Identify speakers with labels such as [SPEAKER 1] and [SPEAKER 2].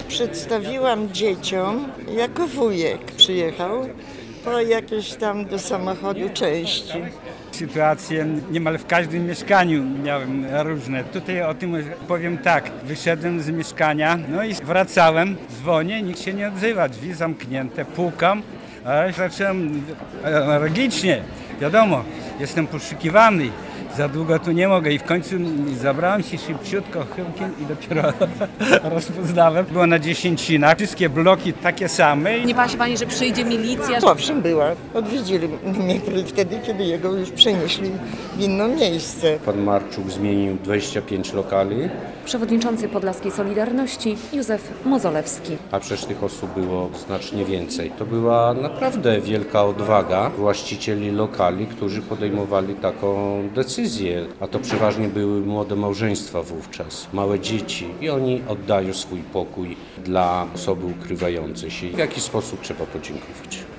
[SPEAKER 1] Przedstawiłam dzieciom, jako wujek przyjechał po jakieś tam do samochodu części.
[SPEAKER 2] Sytuacje niemal w każdym mieszkaniu miałem różne. Tutaj o tym powiem tak, wyszedłem z mieszkania, no i wracałem, dzwonię, nikt się nie odzywa, drzwi zamknięte, pukam, a zacząłem energicznie, wiadomo, jestem poszukiwany. Za długo tu nie mogę i w końcu zabrałem się szybciutko chyłkiem i dopiero rozpoznałem. Było na dziesięcinach, wszystkie bloki takie same.
[SPEAKER 3] Nie bała się pani, że przyjdzie milicja?
[SPEAKER 1] Owszem, była. Odwiedzili mnie wtedy, kiedy jego już przenieśli w inne miejsce.
[SPEAKER 4] Pan Marczuk zmienił 25 lokali,
[SPEAKER 3] Przewodniczący Podlaskiej Solidarności Józef Mozolewski.
[SPEAKER 4] a przecież tych osób było znacznie więcej. To była naprawdę wielka odwaga właścicieli lokali, którzy podejmowali taką decyzję. A to przeważnie były młode małżeństwa wówczas, małe dzieci i oni oddają swój pokój dla osoby ukrywającej się. W jaki sposób trzeba podziękować?